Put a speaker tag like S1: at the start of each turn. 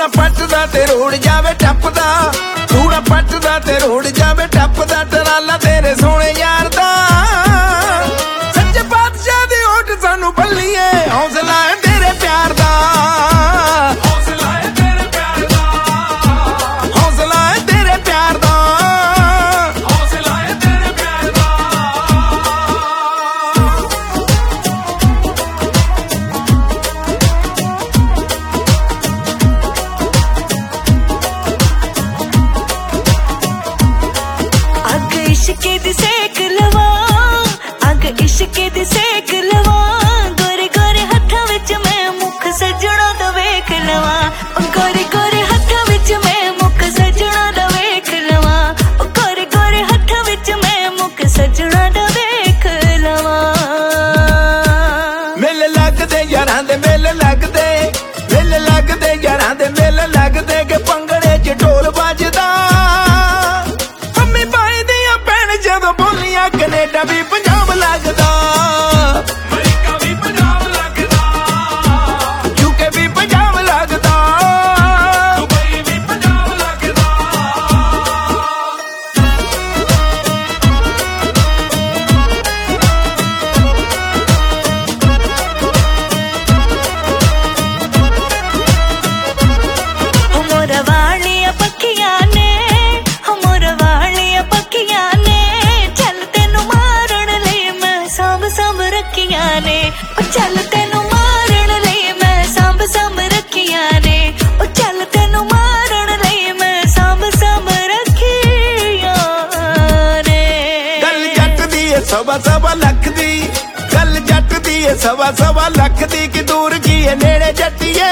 S1: पटदा ते रोड़ जावे टपदा, कूड़ा पटदा ते रोड़ जावे टपदा, टराला तेरे सोने यार दा। सच्चे बादशाह दी होठ सानू बल्लिए, हौसला है तेरे प्यार दा, हौसला है तेरे प्यार दा, हौसला है तेरे प्यार दा, हौसला है तेरे प्यार दा।
S2: अग इश्के दी सेक लवा, अग इश्के दी सेक लवा, गोरे गोरे हत्थां विच मैं मुख सजना दा वेख लवा, गोरे गोरे हत्थां विच मैं मुख सजना दा वेख लवा, गोरे गोरे हत्थां विच मैं मुख सजना दा वेख लवा।
S1: मेले लगदे यारां दे मेले लगदे, मेले लगदे यारां दे मेले लगदे, के पंगड़े च ढोल बजदा। मम्मी भाई दियां भैण जदों बोलियां, कनेडा भी पंजाब लगदा, अमेरिका भी पंजाब लगदा, यूके भी पंजाब लगदा, दुबई भी पंजाब लगदा।
S2: मोरा वालियां पक्कियां ने, मोरा वालियां पक्कियां ने, चल तेनू मारन लई मैं सांभ सांभ रखियां ने, चल तेनू मारन लई मैं सांभ सांभ रखियां ने, चल तेनू मारन लई मैं सांभ सांभ रखियां ने।
S1: गल जट दी है सवा सवा लख दी, गल जट दी है सवा सवा लख दी, कि दूर की है नेड़े जट्टिए।